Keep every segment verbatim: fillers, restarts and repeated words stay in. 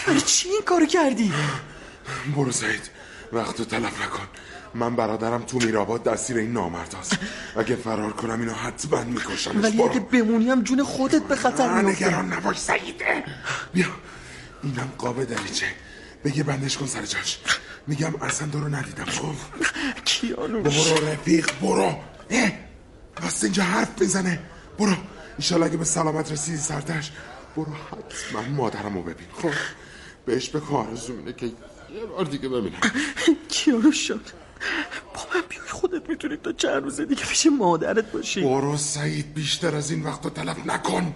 برای چی این کارو کردی؟ برو سعید، وقتو تلف نکن. من برادرم تو میرآباد دستیر این نامرد هست. اگه فرار کنم اینو حتما میکشمش. ولی اگه بمونی هم جون خودت به خطر میفته. نگران نباش سعیده. بیا اینم قاب دریچه، بگه بندش کن سر جاش. میگم اصلا تو رو ندیدم. خب کیانوش برو رفیق برو. راست اینجا حرف بزنه. برو ایشالا اگه به سلامت رسیدی سرتش برو حتما مادرمو ببین. خب بهش بگو آرزوم اینه که یه بار دیگه ببینم. کیانوش شد با من بیای، خودت میتونی تا چند روز دیگه پیش مادرت باشی. برو سعید، بیشتر از این وقت رو طلب نکن.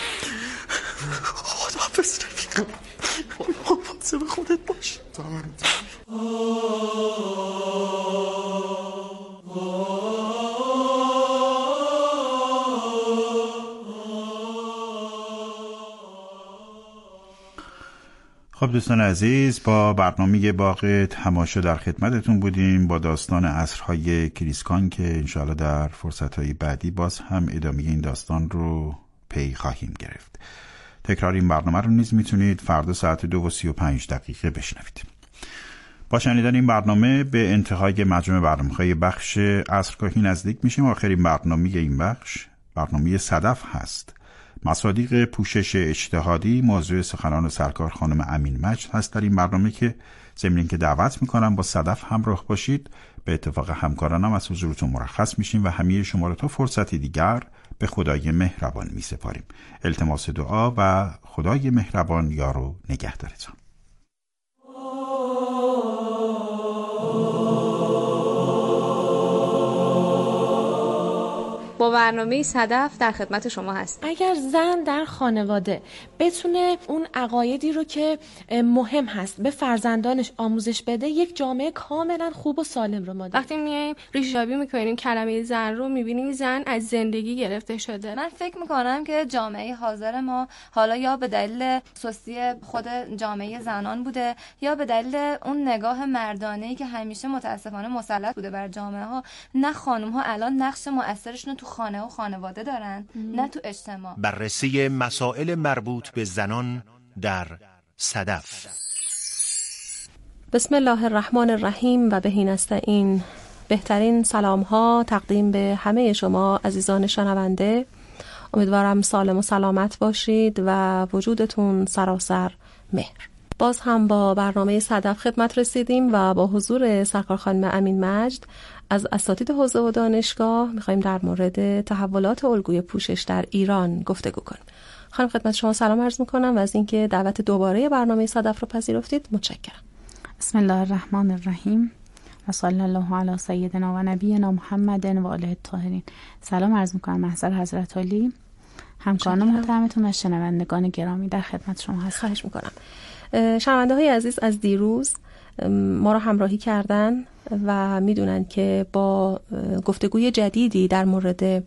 خداحافظ رفیقم، مواظب خودت باش. تا من خب دوستان عزیز، با برنامه باغ تماشا در خدمتتون بودیم با داستان عصرهای کریسکان که انشاءالله در فرصتهای بعدی باز هم ادامه این داستان رو پی خواهیم گرفت. تکرار این برنامه رو نیز میتونید فردا ساعت دو و سی و پنج دقیقه بشنوید. با شنیدن این برنامه به انتهای مجموع برنامه‌های بخش عصرگاهی نزدیک میشیم. آخرین برنامه این بخش برنامه صدف هست. مصادیق پوشش اجتهادی موضوع سخنان سرکار خانم امین مجد هست در این برنامه که ضمن که دعوت میکنم با صدف همراه باشید. به اتفاق همکارانم از حضورتون مرخص میشیم و همه شما رو تا فرصتی دیگر به خدای مهربان میسپاریم. التماس دعا و خدای مهربان یار و نگهدارتان. با برنامه صدف در خدمت شما هست. اگر زن در خانواده بتونه اون عقایدی رو که مهم هست به فرزندانش آموزش بده، یک جامعه کاملا خوب و سالم رو ما داریم. وقتی میایم ریشه‌یابی میکنیم کلمه زن رو، میبینیم زن از زندگی گرفته شده. من فکر میکنم که جامعه حاضر ما حالا یا به دلیل سستی خود جامعه زنان بوده یا به دلیل اون نگاه مردانه‌ای که همیشه متاسفانه مسلط بوده بر جامعه ها، نه خانم ها الان نقش مؤثرشون تو خانه و خانواده دارن ام. نه تو اجتماع. بررسی مسائل مربوط به زنان در صدف. بسم الله الرحمن الرحیم و بهی نستعین. بهترین سلام ها تقدیم به همه شما عزیزان شنونده. امیدوارم سالم و سلامت باشید و وجودتون سراسر مهر. باز هم با برنامه صدف خدمت رسیدیم و با حضور سرکار خانم امین مجد از اساتید حوزه و دانشگاه میخوایم در مورد تحولات الگوی پوشش در ایران گفتگو کنیم. خانم خدمت شما سلام عرض میکنم و از اینکه دعوت دوباره برنامه صدف رو پذیرفتید متشکرم. بسم الله الرحمن الرحیم و صلی الله علی سیدنا و نبینا محمد و آله الطاهرین. سلام عرض میکنم محضر حضرت علی، همکاران محترمتون و شنوندگان گرامی در خدمت شما هستم. خواهش میکنم. شنونده های عزیز از دیروز ما را همراهی کردن و میدونن که با گفتگوی جدیدی در مورد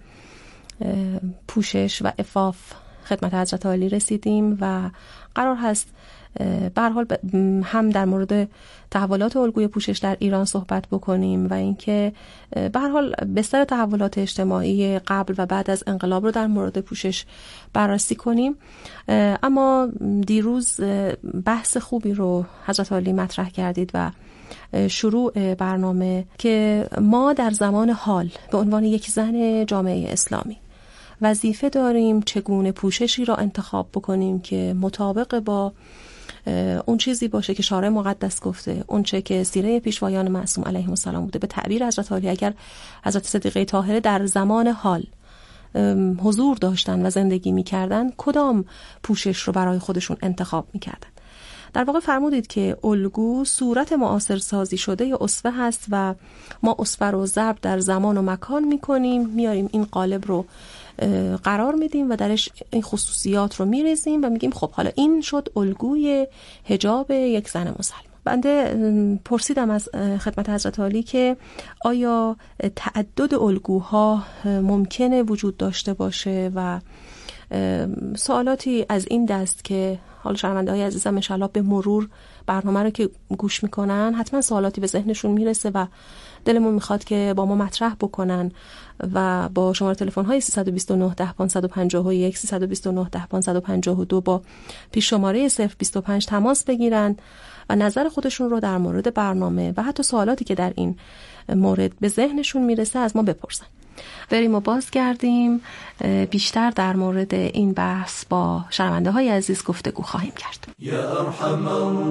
پوشش و عفاف خدمت حضرت عالی رسیدیم و قرار هست به هر حال هم در مورد تحولات الگوی پوشش در ایران صحبت بکنیم و اینکه به هر حال بستر تحولات اجتماعی قبل و بعد از انقلاب رو در مورد پوشش بررسی کنیم. اما دیروز بحث خوبی رو حضرت عالی مطرح کردید و شروع برنامه که ما در زمان حال به عنوان یک زن جامعه اسلامی وظیفه داریم چگونه پوششی را انتخاب بکنیم که مطابق با اون چیزی باشه که شارع مقدس گفته، اون چه که سیره پیشوایان معصوم علیهم السلام بوده. به تعبیر حضرت عالی اگر حضرت صدیقه طاهره در زمان حال حضور داشتن و زندگی می‌کردن، کدام پوشش رو برای خودشون انتخاب می‌کردن؟ در واقع فرمودید که الگو صورت معاصر سازی شده یا اسوه هست و ما اسوه رو ضرب در زمان و مکان می‌کنیم، میاریم این قالب رو قرار میدیم و درش این خصوصیات رو میریزیم و میگیم خب حالا این شد الگوی حجاب یک زن مسلمان. بنده پرسیدم از خدمت حضرت عالی که آیا تعدد الگوها ممکنه وجود داشته باشه و سوالاتی از این دست که حالا شنونده های عزیزم انشالله به مرور برنامه رو که گوش میکنن حتما سوالاتی به ذهنشون میرسه و دلمون میخواد که با ما مطرح بکنن و با شماره تلفن های سه دو نه ده پانصد و پنجاه و یک سه دو نه ده پانصد و پنجاه و دو با پیش شماره صفر بیست و پنج تماس بگیرن و نظر خودشون رو در مورد برنامه و حتی سوالاتی که در این مورد به ذهنشون میرسه از ما بپرسن. بریم و بازگردیم بیشتر در مورد این بحث با شنونده های عزیز گفتگو خواهیم کرد. یا ارحم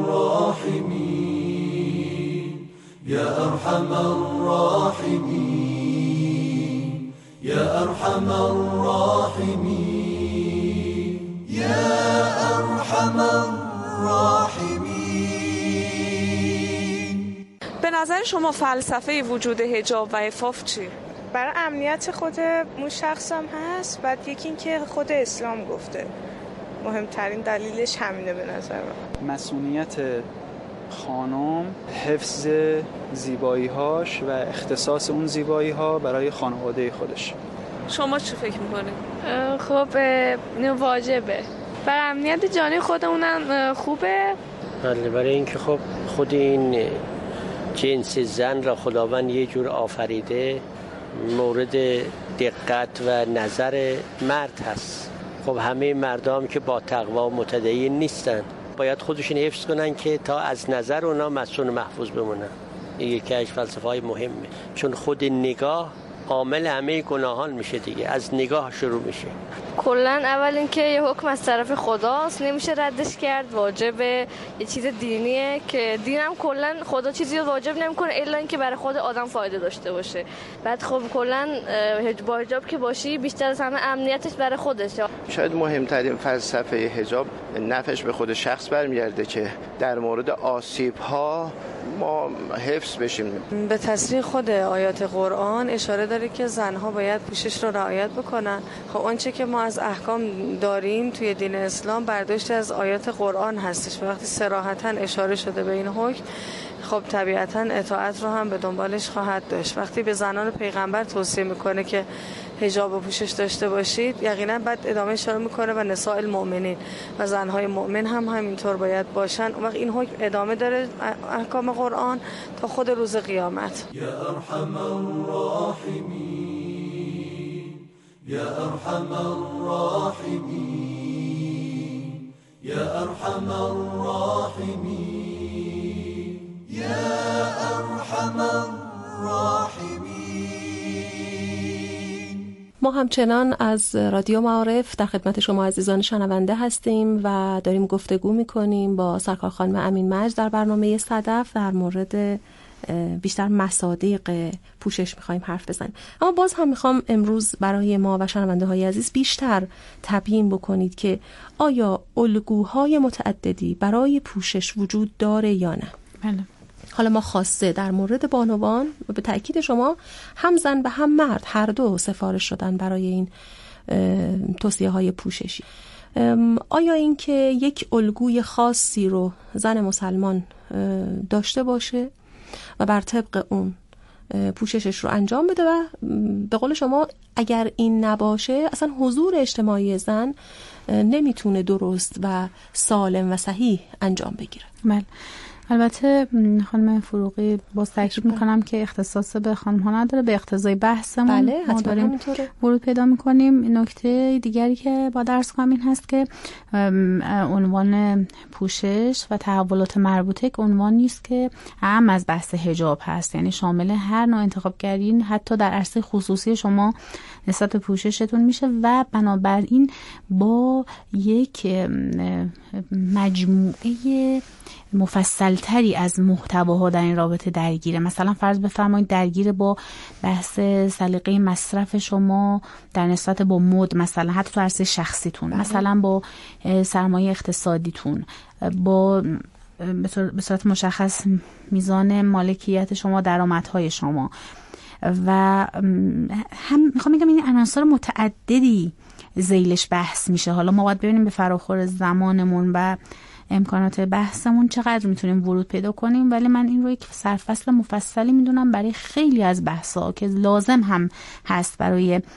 الراحمین یا ارحم الراحمین یا ارحم الراحمین یا ارحم الراحمین. به نظر شما فلسفه وجود حجاب و عفاف چی؟ برای امنیت خود اون شخص هم هست، بعد یکی این که خود اسلام گفته، مهمترین دلیلش همینه به نظر من. مسئولیت خانم حفظ زیبایی‌هاش و اختصاص اون زیبایی‌ها برای خانواده خودش. شما چی فکر می‌کنید؟ خب این واجبه، برای امنیت جانی خودمونم خوبه. بله، برای اینکه خب خود این جنس زن را خداوند یه جور آفریده مورد دقت و نظر مرد هست. خب همه مردم که با تقوا و متدین نیستن، باید خودشون حفظ کنن که تا از نظر اونا مسئول محفوظ بمونن. این یکی از فلسفه‌های مهمه، چون خود نگاه عامل همه گناهان میشه دیگه، از نگاه شروع میشه. کلا اول اینکه یه حکم از طرف خداست، نمیشه ردش کرد، واجبه، یه چیز دینیه که دینم کلا خدا چیزی رو واجب نمیکنه الا اینکه برای خود آدم فایده داشته باشه. بعد خب کلا با حجاب که باشی بیشتر از همه امنیتش برای خودشه. شاید مهمترین فلسفه حجاب نفعش به خود شخص برمیگرده که در مورد آسیب‌ها ما حفظ بشیم. به تصریح خود آیات قرآن اشاره داره که زنها باید پوشش رو رعایت بکنن. خب آنچه که ما از احکام داریم توی دین اسلام برداشت از آیات قرآن هستش. وقتی صراحتاً اشاره شده به این حکم، خب طبیعتاً اطاعت رو هم به دنبالش خواهد داشت. وقتی به زنان پیغمبر توصیه میکنه که حجاب و پوشش داشته باشید، یقینا بعد ادامه اشاره میکنه و نساء المؤمنین و زنهای مؤمن هم همینطور باید باشن. وقت این حکم ادامه داره احکام قرآن تا خود روز قیامت. یا ارحم الراحمین یا ارحم الراحمین یا ارحم الراحمین یا ارحم الراحمین. ما همچنان از رادیو معارف در خدمت شما عزیزان شنونده هستیم و داریم گفتگو میکنیم با سرکار خانم امین مجد در برنامه صدف در مورد بیشتر مصادیق پوشش میخوایم حرف بزنیم. اما باز هم میخوام امروز برای ما و شنونده های عزیز بیشتر تبیین بکنید که آیا الگوهای متعددی برای پوشش وجود داره یا نه؟ بله. حالا ما خاصه در مورد بانوان و به تأکید شما هم زن و هم مرد هر دو سفارش شدن برای این توصیه های پوششی. آیا این که یک الگوی خاصی رو زن مسلمان داشته باشه و بر طبق اون پوششش رو انجام بده و به قول شما اگر این نباشه اصلا حضور اجتماعی زن نمیتونه درست و سالم و صحیح انجام بگیره؟ بله. البته خانم فروغی باز تاکید میکنم که اختصاص به خانم ها نداره، به اقتضای بحثمون بله، ما داریم ورود پیدا میکنیم. نکته دیگری که با درس کنم این هست که عنوان پوشش و تحولات مربوطه که عنوان نیست که اهم از بحث حجاب هست، یعنی شامل هر نوع انتخابگری حتی در عرصه خصوصی شما نسبت به پوششتون میشه و بنابراین با یک مجموعه مفصلتری از محتواها در این رابطه درگیره. مثلا فرض بفرمایید درگیر با بحث سلیقه مصرف شما در نسبت با مد، مثلا حتی تو عرصه شخصیتون، مثلا با سرمایه اقتصادیتون، با به صورت مشخص میزان مالکیت شما، درآمدهای شما و هم میخوام بگم این عناصر متعددی ذیلش بحث میشه. حالا ما باید ببینیم به فراخور زمانمون و امکانات بحثمون چقدر میتونیم ورود پیدا کنیم، ولی من این رو یک سرفصل مفصلی میدونم برای خیلی از بحثا که لازم هم هست برای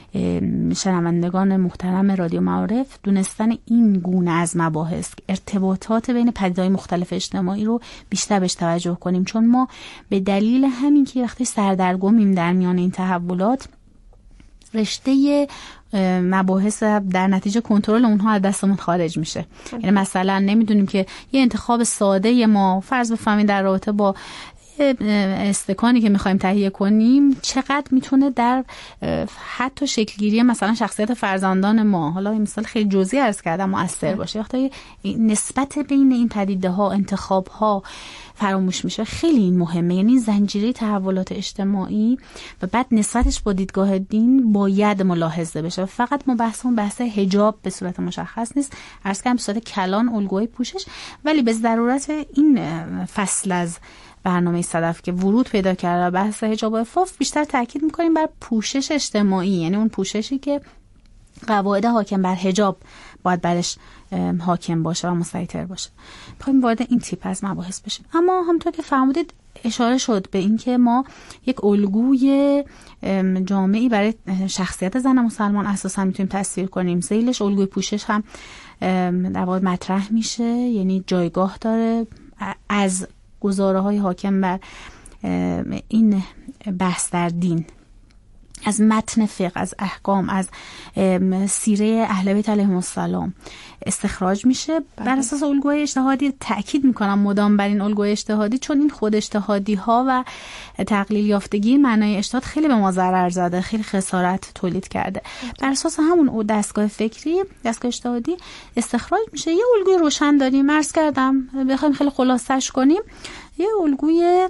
شنوندگان محترم رادیو معارف دونستن این گونه از مباحث، ارتباطات بین پدیده‌های مختلف اجتماعی رو بیشتر بهش توجه کنیم، چون ما به دلیل همین که وقتی سردرگمیم در میان این تحولات، رشته مباحث در نتیجه کنترل اونها از دستمون خارج میشه. یعنی مثلا نمیدونیم که یه انتخاب ساده ما فرض بفهمین در رابطه با استکانی که میخوایم تهیه کنیم چقدر میتونه در حتی شکلگیری مثلا شخصیت فرزندان ما، حالا این مثال خیلی جزئی عرض کردم، مؤثر باشه. وقتی نسبت بین این پدیده ها، انتخاب ها فراموش میشه، خیلی این مهمه. یعنی زنجیره تحولات اجتماعی و بعد نسبتش با دیدگاه دین باید ملاحظه بشه. فقط ما بحثمون بحث حجاب به صورت مشخص نیست، عرض کردم به صورت کلان، الگوی پوشش، ولی به ضرورت این فصل از برنامه صدف که ورود پیدا کرده بحث حجاب و عفاف بیشتر تاکید میکنیم بر پوشش اجتماعی، یعنی اون پوششی که قواعد حاکم بر حجاب باید برش حاکم باشه و مسیطر باشه. میخوایم وارد این تیپ از مباحث بشیم. اما همونطور که فرمودید اشاره شد به این که ما یک الگوی جامعی برای شخصیت زن مسلمان اساسا میتونیم تصویر کنیم. ذیلش الگوی پوشش هم در واقع مطرح میشه، یعنی جایگاه داره از گزاره های حاکم بر این بحث در دین، از متن فقه، از احکام، از سیره اهل بیت علیهم السلام استخراج میشه بر اساس الگوی اجتهادی. تأکید میکنم مدام بر این الگوی اجتهادی، چون این خود اجتهادی ها و تقلیل یافتگی معنای اجتهاد خیلی به ما ضرر زده، خیلی خسارت تولید کرده. بر اساس همون دستگاه فکری، دستگاه اجتهادی استخراج میشه. یه الگوی روشن داریم، عرض کردم بخوایم خیلی خلاصش کنیم، یه الگوی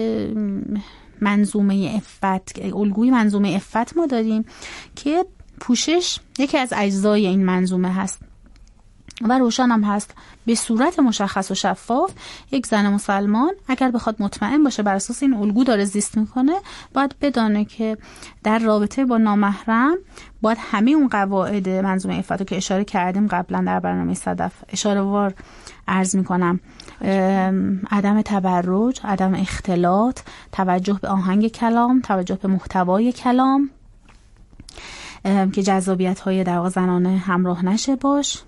منظومه عفت، الگوی منظومه عفت ما داریم که پوشش یکی از اجزای این منظومه هست و روشن هم هست. به صورت مشخص و شفاف یک زن مسلمان اگر بخواد مطمئن باشه بر اساس این الگو داره زیست میکنه، باید بدانه که در رابطه با نامحرم باید همه اون قواعد منظومه عفت رو که اشاره کردیم قبلا در برنامه صدف اشاره وار عرض میکنم، عدم تبرج، عدم اختلاط، توجه به آهنگ کلام، توجه به محتوای کلام که جذابیت های در واقع زنانه همراه نشه باش،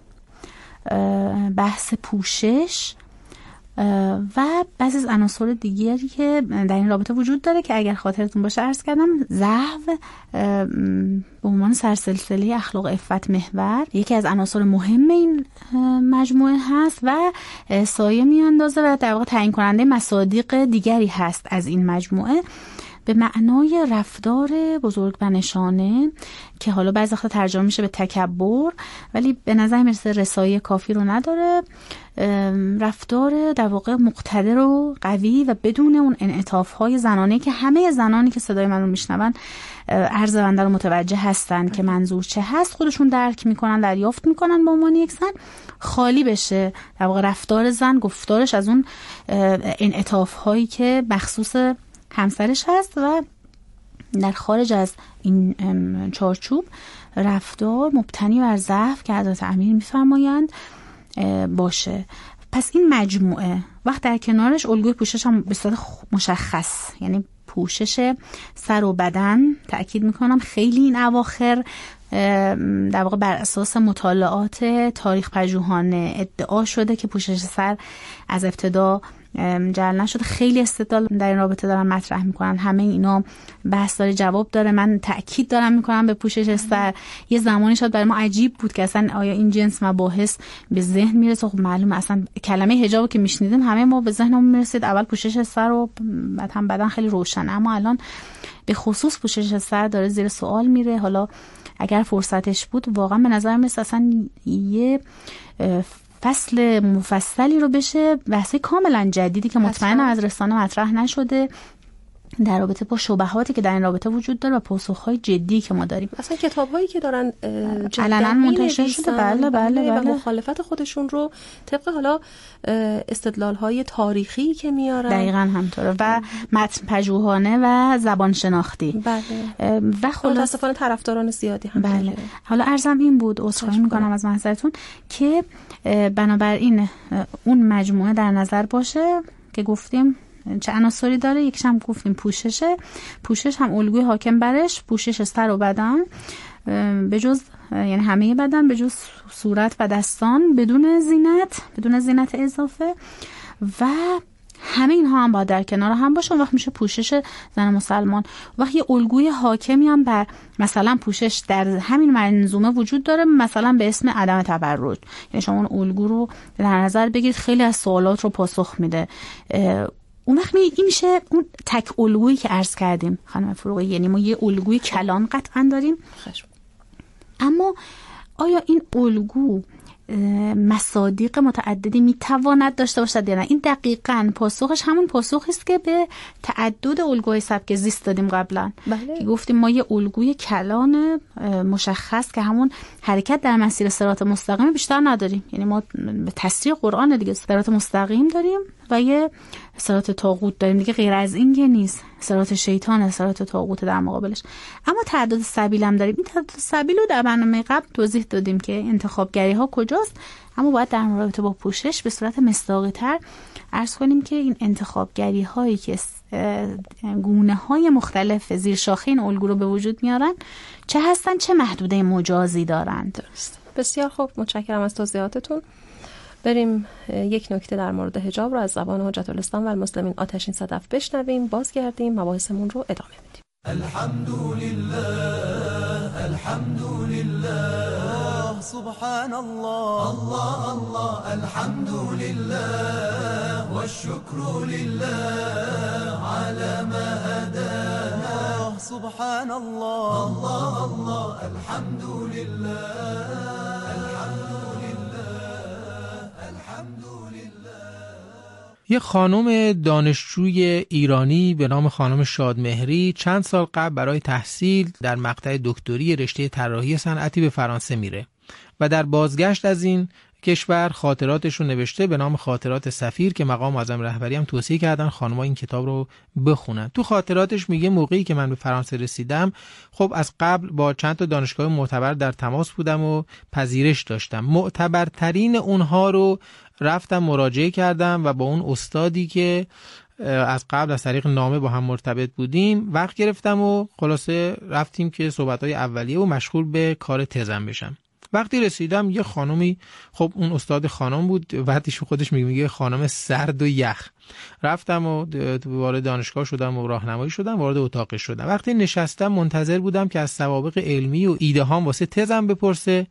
بحث پوشش و بعضی از عناصر دیگری که در این رابطه وجود داره که اگر خاطرتون باشه عرض کردم ضعف به عنوان سرسلسله اخلاق عفت محور یکی از عناصر مهم این مجموعه هست و سایه میاندازه و در واقع تعیین کننده مصادیق دیگری هست از این مجموعه به معنای رفتار بزرگ بنشانه که حالا بعضی وقتا ترجمه میشه به تکبر، ولی به نظر میرسه رسایی کافی رو نداره. رفتار در واقع مقتدر و قوی و بدون اون انعطاف‌های زنانه که همه زنانی که صدای من رو میشنون عرض بنده رو متوجه هستن که منظور چه هست، خودشون درک میکنن، دریافت میکنن به عنوان یک زن، خالی بشه در واقع رفتار زن، گفتارش از اون انعطاف‌هایی که مخصوص همسرش هست و در خارج از این چارچوب رفتار مبتنی بر ضعف که حضرت امیر میفرمایند باشه. پس این مجموعه وقت در کنارش الگوی پوشش هم به صورت مشخص، یعنی پوشش سر و بدن، تأکید میکنم خیلی این اواخر در واقع بر اساس مطالعات تاریخ پژوهانه ادعا شده که پوشش سر از ابتدا جل نشده. خیلی استدلال در این رابطه دارن مطرح میکنن، همه اینا بحث داره، جواب داره. من تأکید دارم میکنم به پوشش سر. یه زمانی شاید برای ما عجیب بود که اصلا آیا این جنس مباحث به ذهن میرسه. خب معلومه اصلا کلمه حجابو که میشنیدیم همه ما به ذهنمون میرسید اول پوشش سر و بعد هم بدن خیلی روشنه، اما الان به خصوص پوشش سر داره زیر سوال میره. حالا اگر فرصتش بود واقعا به نظر میرسه اصلا یه فصل مفصلی رو بشه بحثی کاملا جدیدی که مطمئنم از رسانه مطرح نشده در رابطه با شبهاتی که در این رابطه وجود داره و پاسخهای جدی که ما داریم. اصلا کتاب‌هایی که دارن علنا منتشر شده، بله بله بله، و مخالفت خودشون رو طبق حالا استدلال‌های تاریخی که میارن دقیقاً همطوره و متن پژوهانه و زبان شناختی. بله. و متأسفانه طرفداران زیادی هم بله. داره. حالا عرضم این بود، عذرخواهی می‌کنم از محضرتون، که بنابراین اون مجموعه در نظر باشه که گفتیم چه عناصری داره. یکیش هم گفتیم پوششه، پوشش هم الگوی حاکم برش پوشش سر و بدن به جز یعنی همه بدن به جز صورت و دستان بدون زینت، بدون زینت اضافه، و همه اینها هم باید در کنار هم باشه. اون وقت میشه پوشش زن مسلمان. وقتی یه الگوی حاکمی هم بر مثلا پوشش در همین منظومه وجود داره، مثلا به اسم عدم تبرج، یعنی شما اون الگو رو در نظر بگیرید، خیلی از سوالات رو پاسخ میده. اون وقت این میشه اون تک الگویی که عرض کردیم خانم فروغی، یعنی ما یه الگوی کلان قطعا داریم، اما آیا این الگو مصادیق متعددی میتواند داشته باشد یا نه؟ این دقیقاً پاسخش همون پاسخی است که به تعدد الگوهای سبک زیست دادیم قبلا. بله. که گفتیم ما یه الگوی کلان مشخص که همون حرکت در مسیر صراط مستقیم بیشتر نداریم، یعنی ما به تصریح قرآن دیگه صراط مستقیم داریم و یه صراط طاغوت داریم دیگه، غیر از این که نیست. صراط شیطان، صراط طاغوت در مقابلش. اما تعدد سبیل هم داریم. این تعدد سبیل رو در برنامه قبل توضیح دادیم که انتخابگری ها کجاست، اما باید در رابطه با پوشش به صورت مصداقی تر عرض کنیم که این انتخابگری هایی که گونه های مختلف زیر شاخه این الگو رو به وجود میارن چه هستن، چه محدوده مجازی دارند. درست. بسیار خوب، متشکرم از توضیحاتتون. بریم یک نکته در مورد حجاب رو از زبان حجت الاسلام و المسلمین آتشین صدف بشنویم، بازگردیم مباحثمون رو ادامه میدیم. الحمدلله الحمدلله سبحان الله الله الله الحمدلله والشكر لله على ما هدانا سبحان الله الله الله الحمدلله یک خانم دانشجوی ایرانی به نام خانم شادمهری چند سال قبل برای تحصیل در مقطع دکتری رشته طراحی صنعتی به فرانسه میره و در بازگشت از این کشور خاطراتش رو نوشته به نام خاطرات سفیر که مقام معظم رهبری هم توصیه کردن خانم‌ها این کتاب رو بخونن. تو خاطراتش میگه موقعی که من به فرانسه رسیدم خب از قبل با چند تا دانشگاه معتبر در تماس بودم و پذیرش داشتم. معتبرترین اونها رو رفتم مراجعه کردم و با اون استادی که از قبل از طریق نامه با هم مرتبط بودیم وقت گرفتم و خلاصه رفتیم که صحبت‌های اولیه و مشغول به کار تزم بشم. وقتی رسیدم یه خانومی، خب اون استاد خانم بود، بعدش خودش میگه میگه خانم سرد و یخ. رفتم و وارد دانشگاه شدم و راهنمایی شدم، وارد اتاقش شدم. وقتی نشستم منتظر بودم که از سوابق علمی و ایده هام واسه تزم بپرسه،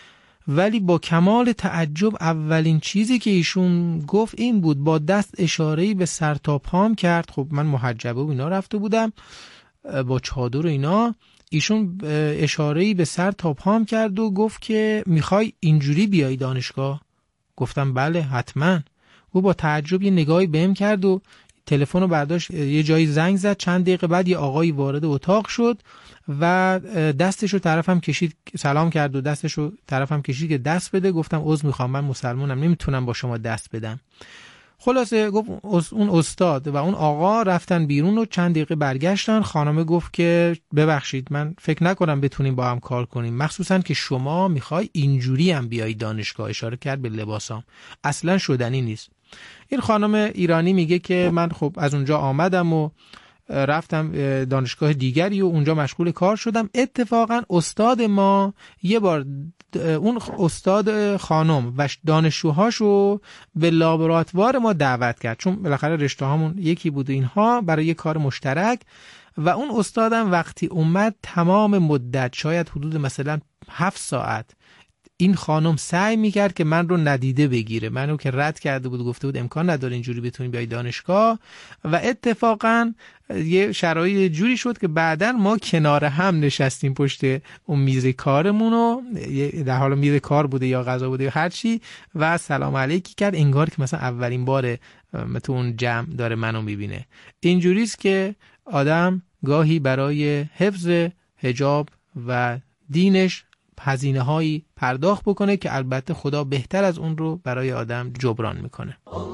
ولی با کمال تعجب اولین چیزی که ایشون گفت این بود، با دست اشاره‌ای به سر تا پام کرد. خب من محجبه و اینا رفته بودم با چادر و اینا، ایشون اشاره‌ای به سر تا پام کرد و گفت که میخوای اینجوری بیای دانشگاه؟ گفتم بله حتما. او با تعجب یه نگاهی بهم کرد و تلفن رو برداشت یه جایی زنگ زد. چند دقیقه بعد یه آقایی وارد اتاق شد و دستش رو طرفم کشید، سلام کرد و دستش رو طرفم کشید که دست بده. گفتم عذر میخوام من مسلمانم نمیتونم با شما دست بدم. خلاصه گفت اون استاد و اون آقا رفتن بیرون و چند دقیقه برگشتن. خانمه گفت که ببخشید من فکر نکنم بتونیم با هم کار کنیم، مخصوصا که شما میخوای اینجوری هم بیای دانشگاه. اشاره کرد به لباسام، اصلا شدنی نیست. این خانم ایرانی میگه که من خب از اونجا آمدم و رفتم دانشگاه دیگری و اونجا مشغول کار شدم. اتفاقا استاد ما یه بار اون استاد خانم و دانشجوهاشو به لابراتوار ما دعوت کرد، چون بالاخره رشته هامون یکی بود اینها، برای یه کار مشترک. و اون استادم وقتی اومد تمام مدت شاید حدود مثلا هفت ساعت این خانم سعی میکرد که من رو ندیده بگیره، منو که رد کرده بود، گفته بود امکان نداره اینجوری بتونی بیای دانشگاه. و اتفاقا یه شرایط جوری شد که بعداً ما کنار هم نشستیم پشت اون میز کارمون و در حال میز کار بوده یا غذا بوده یا هر چی و سلام علیکی کرد، انگار که مثلا اولین باره تو اون جمع داره منو میبینه. اینجوریست که آدم گاهی برای حفظ حجاب و دینش هزینه هایی پرداخت بکنه که البته خدا بهتر از اون رو برای آدم جبران میکنه.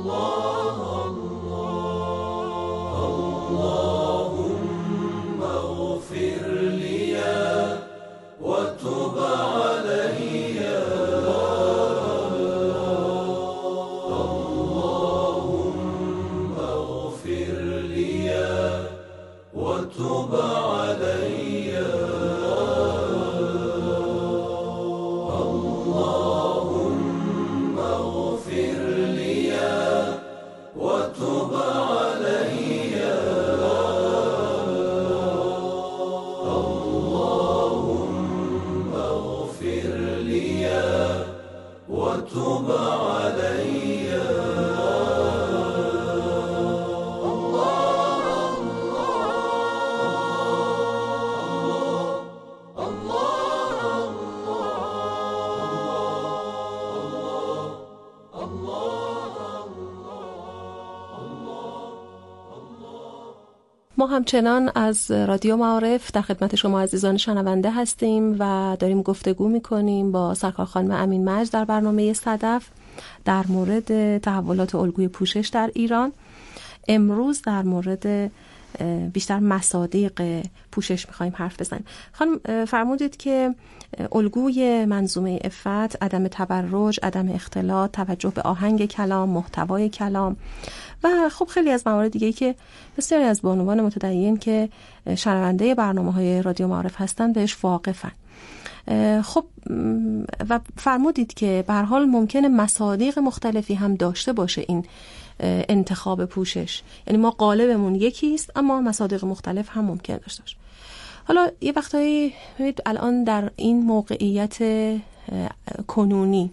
اللهم اغفر لي وتب علي اللهم اغفر لي وتب علي ما همچنان از رادیو معارف در خدمت شما عزیزان شنونده هستیم و داریم گفتگو میکنیم با سرکار خانم امین مجد در برنامه صدف در مورد تحولات الگوی پوشش در ایران. امروز در مورد بیشتر مصادیق پوشش میخوایم حرف بزنیم. خانم فرمودید که الگوی منظومه عفت عدم تبرج، عدم اختلاط، توجه به آهنگ کلام، محتوای کلام و خب خیلی از موارد دیگه‌ای که بسیاری از بانوان متدین که شنونده برنامه‌های رادیو معارف هستن بهش واقفن. خب و فرمودید که به هر حال ممکنه مصادیق مختلفی هم داشته باشه این انتخاب پوشش، یعنی ما قالبمون یکی است اما مصادیق مختلف هم ممکن داشته باشه. حالا یه وقتایی الان در این موقعیت کنونی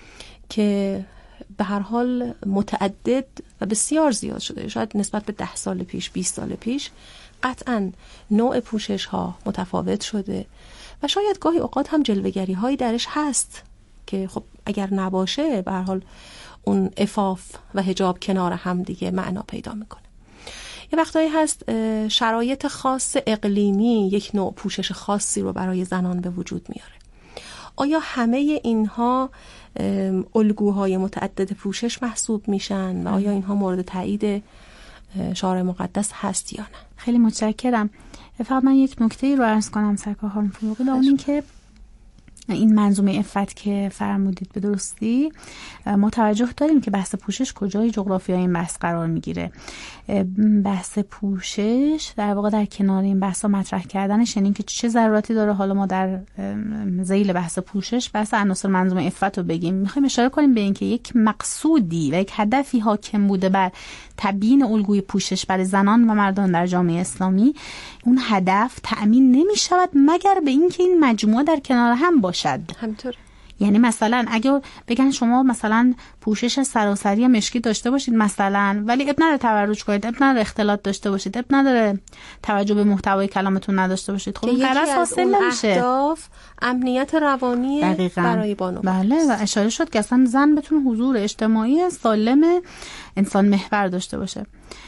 که به هر حال متعدد و بسیار زیاد شده، شاید نسبت به ده سال پیش، بیست سال پیش قطعاً نوع پوشش ها متفاوت شده و شاید گاهی اوقات هم جلوه‌گری هایی درش هست که خب اگر نباشه به هر حال اون عفاف و حجاب کنار هم دیگه معنا پیدا میکنه. یه وقتایی هست شرایط خاص اقلیمی یک نوع پوشش خاصی رو برای زنان به وجود میاره. آیا همه اینها الگوهای متعدد پوشش محسوب میشن و آیا اینها مورد تایید شارع مقدس هست یا نه؟ خیلی متشکرم. فقط من یک نکته رو عرض کنم سرکار خانم فروغی، اون این که این منظومه عفت که فرمودید به درستی ما توجه داریم که بحث پوشش کجای جغرافیای این بحث قرار میگیره. بحث پوشش در واقع در کنار این بحثا مطرح کردنش یعنی که چه ضرورتی داره حالا ما در ذیل بحث پوشش بحث عناصر منظومه عفت رو بگیم. میخوایم اشاره کنیم به اینکه یک مقصودی و یک هدفی حاکم بوده بر تبیین الگوی پوشش برای زنان و مردان در جامعه اسلامی. اون هدف تأمین نمی شود مگر به اینکه این مجموعه در کنار هم باشد. همینطور. یعنی مثلا اگه بگن شما مثلا پوشش سراسری مشکی داشته باشید مثلا، ولی اب نداره تبرج کنید، اب نداره اختلاط داشته باشید، اب نداره توجه به محتوای کلامتون نداشته باشید، خب غرض حاصل نمیشه. اهداف امنیت روانی دقیقاً. برای بانو. بله و اشاره شد که اصلا زن بتونه حضور اجتماعی سالم انسان محور داشته باشه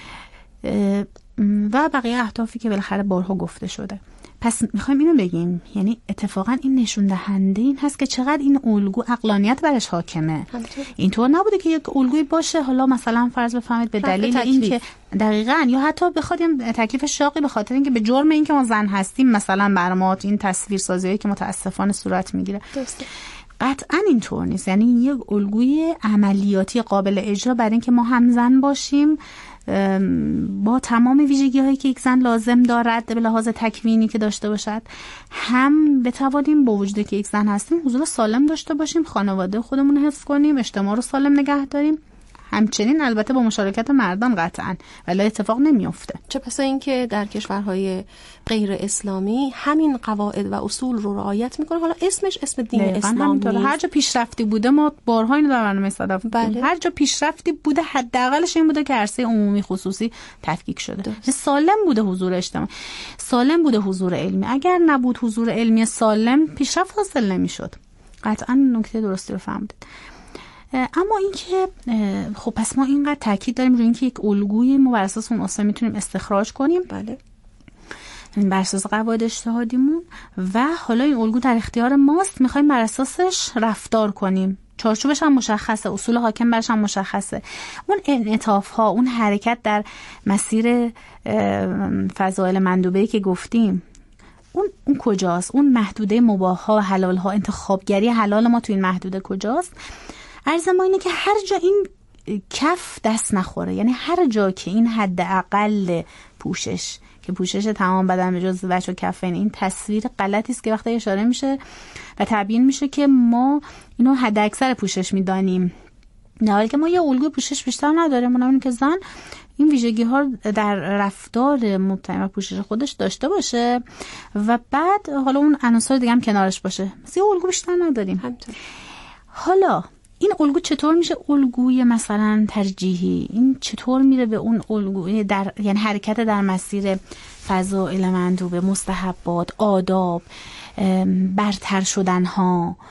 و بقیه اهدافی که بالاخره بارها گفته شده. پس میخوایم اینو بگیم، یعنی اتفاقا این نشون دهنده این هست که چقدر این الگو عقلانیت برش حاکمه. اینطور نبوده که یک الگویی باشه حالا مثلا فرض بفهمید به دلیل اینکه دقیقاً یا حتی بخوایم تکلیف شاقی به خاطر اینکه به جرم اینکه ما زن هستیم مثلا برام این تصویر سازیایی که متاسفانه صورت میگیره. درسته. قطعاً اینطور نیست. یعنی یک الگوی عملیاتی قابل اجرا برای اینکه ما هم زن باشیم با تمام ویژگی هایی که یک زن لازم دارد به لحاظ تکوینی که داشته باشد، هم بتوانیم با وجودی که یک زن هستیم حضور سالم داشته باشیم، خانواده خودمون رو حفظ کنیم، اجتماع رو سالم نگه داریم، همچنین البته با مشارکت مردان قطعاً، ولی اتفاق نمیفته. چه پس اینکه در کشورهای غیر اسلامی همین قواعد و اصول رو رعایت میکنه. حالا اسمش اسم دین اسلام نیست. هر جا پیشرفتی بوده ما بارها اینو در برنامه صدف بله. هر جا پیشرفتی بوده حداقلش این بوده که عرصه عمومی خصوصی تفکیک شده. سالم بوده حضور اجتماعی، سالم بوده حضور علمی. اگر نبود حضور علمی سالم پیشرفت حاصل نمیشد. قطعاً نکته درستی رو فهمیدید. اما اینکه خب پس ما اینقدر تاکید داریم روی اینکه یک الگوی ما بر اساس اون اصلا میتونیم استخراج کنیم، بله، بر اساس قواعد اجتهادیمون و حالا این الگو در اختیار ماست، میخوایم بر اساسش رفتار کنیم. چارچوبش هم مشخصه، اصول حاکم برش هم مشخصه. اون انعطاف ها، اون حرکت در مسیر فضائل مندوبه‌ای که گفتیم، اون اون کجاست؟ اون محدوده مباح ها و حلال ها، انتخابگری حلال ما تو این محدوده کجاست؟ عرض ما اینه که هر جا این کف دست نخوره، یعنی هر جا که این حد اقل پوشش که پوشش تمام بدن به جز وجه و کفین، این تصویر غلطی است که وقتی اشاره میشه و تبیین میشه که ما اینو حد اکثر پوشش میدانیم، در حالی که ما یه الگوی پوشش بیشتر نداریم. ما نمی‌دونیم که زن این ویژگی ها در رفتار مبتنی بر پوشش خودش داشته باشه و بعد حالا اون عناصر دیگه هم کنارش باشه. مثلا یه الگو بیشتر نداریم. همینطور. حالا این الگو چطور میشه الگوی مثلا ترجیحی؟ این چطور میره به اون الگوی در یعنی حرکت در مسیر فضائل مندوبه، مستحبات، آداب، برتر شدن ها،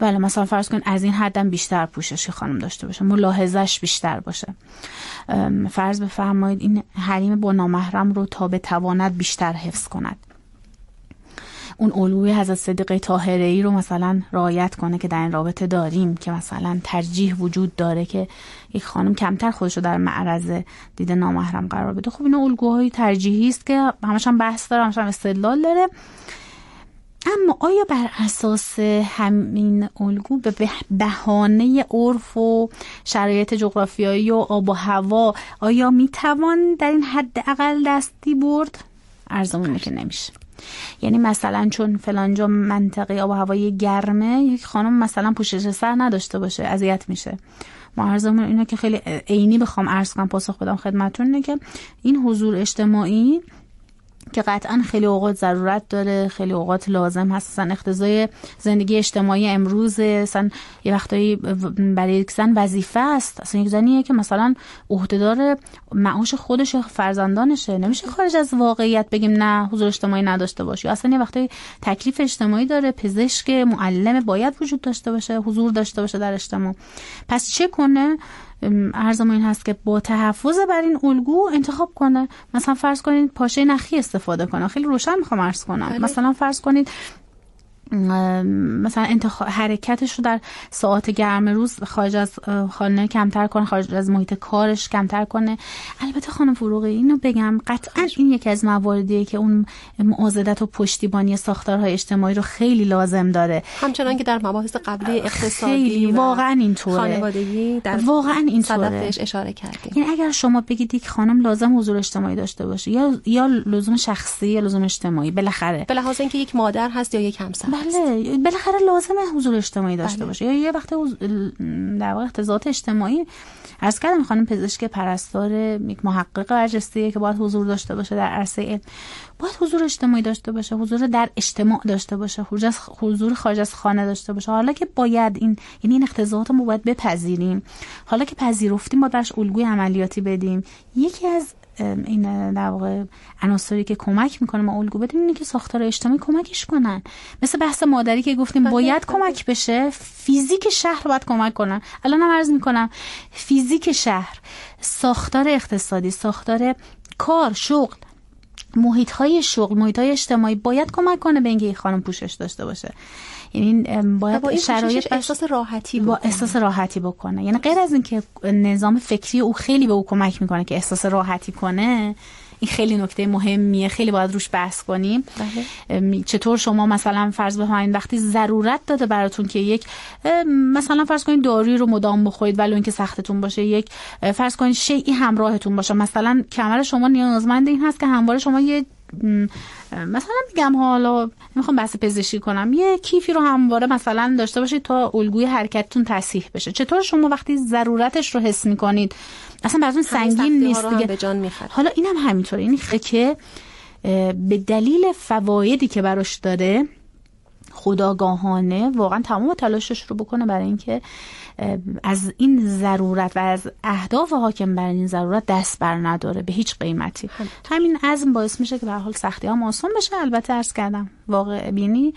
بله مثلا فرض کن از این حدم بیشتر پوشش خانم داشته باشه، ملاحظش بیشتر باشه. فرض بفرمایید این حریم با نامحرم رو تا بتواند بیشتر حفظ کند. اون الگوی حضرت صدیقه طاهره‌ای رو مثلا رعایت کنه که در این رابطه داریم که مثلا ترجیح وجود داره که یک خانم کمتر خودش رو در معرض دید نامحرم قرار بده. خب این الگوهای ترجیحی است که همش هم بحث داره، همش هم استدلال داره. اما آیا بر اساس همین الگو به بهانه عرف و شرایط جغرافیایی و آب و هوا آیا میتوان در این حد اقل دستی برد؟ ارزمونه که نمیشه. یعنی مثلا چون فلانجا منطقه آب و هوایی گرمه یک خانم مثلا پوشش سر نداشته باشه اذیت میشه. ما ارزمون اینه که خیلی عینی بخوام عرض کنم پاسخ بدم خدمتتون اینه که این حضور اجتماعی که قطعا خیلی اوقات ضرورت داره، خیلی اوقات لازم هست، مثلا اقتضای زندگی اجتماعی امروز، مثلا یه وقتایی برای یک زن وظیفه است، اصلا یک زنیه که مثلا عهدهدار معاش خودش و فرزندانشه، نمیشه خارج از واقعیت بگیم نه حضور اجتماعی نداشته باشه. اصلا یه وقتایی تکلیف اجتماعی داره، پزشک، معلم باید وجود داشته باشه، حضور داشته باشه در اجتماع. پس چه کنه؟ عرضم این هست که با تحفظ بر این الگو انتخاب کنه. مثلا فرض کنید پاشه نخی استفاده کنه. خیلی روشن میخوام عرض کنم. بله. مثلا فرض کنید مثلا انتخاب حرکتش رو در ساعات گرم روز خارج از خانه کمتر کنه، خارج از محیط کارش کمتر کنه. البته خانم فروغی اینو بگم قطعا این یکی از مواردیه که اون معاضدت و پشتیبانی ساختارهای اجتماعی رو خیلی لازم داره، همچنان که در مباحث قبلی اقتصادی خیلی واقعا اینطوره، خانوادگی در واقعا اینطوره صدفش اشاره کردیم. یعنی اگر شما بگید یک خانم لازم حضور اجتماعی داشته باشه یا یا لزوم شخصی یا لزوم اجتماعی، بالاخره به لحاظ اینکه یک مادر هست یا یک همسر، بله بالاخره لازمه حضور اجتماعی داشته بله. باشه. یا یه وقت در واقع اقتضاعات اجتماعی عرض کردم خانم پزشک پرستار یک محقق برجسته که باید حضور داشته باشه در عرصه علم، باید حضور اجتماعی داشته باشه، حضور در اجتماع داشته باشه، حضور خارج از خانه داشته باشه. حالا که باید این یعنی این اقتضاعات رو باید بپذیریم، حالا که پذیرفتیم باید درش الگوی عملیاتی بدیم. یکی از این در واقع عناصری که کمک میکنه ما الگو بدیم اینه که ساختار اجتماعی کمکش کنن. مثل بحث مادری که گفتیم باید کمک بشه، فیزیک شهر باید کمک کنن. الان هم عرض میکنم فیزیک شهر، ساختار اقتصادی، ساختار کار، شغل، محیط های شغل، محیط های اجتماعی باید کمک کنه به اینکه خانم پوشش داشته باشه. یعنی باید شرایط احساس راحتی با احساس راحتی بکنه. یعنی غیر از اینکه نظام فکری او خیلی به او کمک میکنه که احساس راحتی کنه، این خیلی نکته مهمیه، خیلی باید روش بحث کنیم. بله. چطور شما مثلا فرض بفرمایید وقتی ضرورت داده براتون که یک مثلا فرض کنید دارویی رو مدام بخورید ولی اینکه سختتون باشه، یک فرض کنید شیئی همراهتون باشه، مثلا کمر شما نیازمند این هست که همواره شما یه مثلا میگم حالا میخوام بحث پزشکی کنم، یه کیفی رو همواره مثلا داشته باشید تا الگوی حرکتتون تصحیح بشه. چطور شما وقتی ضرورتش رو حس میکنید اصلا براتون سنگین نیست دیگه، به جان میخوره. حالا اینم هم همینطوره، این که به دلیل فوایدی که براش داره خودآگاهانه واقعا تمام تلاشش رو بکنه برای اینکه از این ضرورت و از اهداف حاکم بر این ضرورت دست بر نداره به هیچ قیمتی. همین عزم باعث میشه که به هر حال سختی ها آسان بشه. البته عرض کردم واقع بینی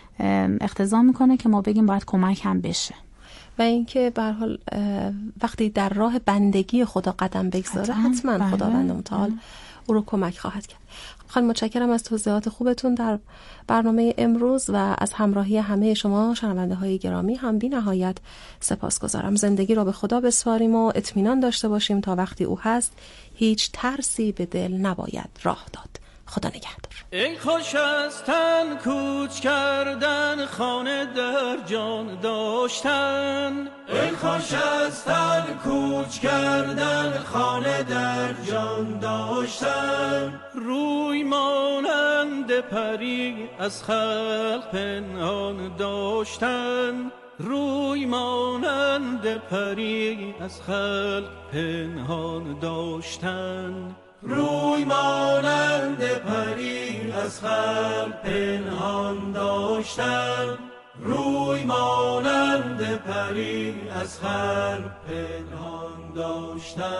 اقتضا میکنه که ما بگیم باید کمک هم بشه و اینکه به هر حال وقتی در راه بندگی خدا قدم بگذاره حتما بله. خداوند متعال او رو کمک خواهد کرد. خیلی متشکرم از توضیحات خوبتون در برنامه امروز و از همراهی همه شما شنونده های گرامی هم بی نهایت سپاسگزارم. زندگی را به خدا بسپاریم و اطمینان داشته باشیم تا وقتی او هست هیچ ترسی به دل نباید راه داد. خدا نگهدار. ای خوش از تن کوچ کردن، خانه در جان داشتن. ای خوش از تن کوچ کردن، خانه در جان داشتن. روی مانند پری از خلق پنهان داشتن. روی مانند پری از خلق پنهان داشتن. روی مانند پری از خلق پنهان داشتن. روی مانند پری از خلق پنهان داشتن.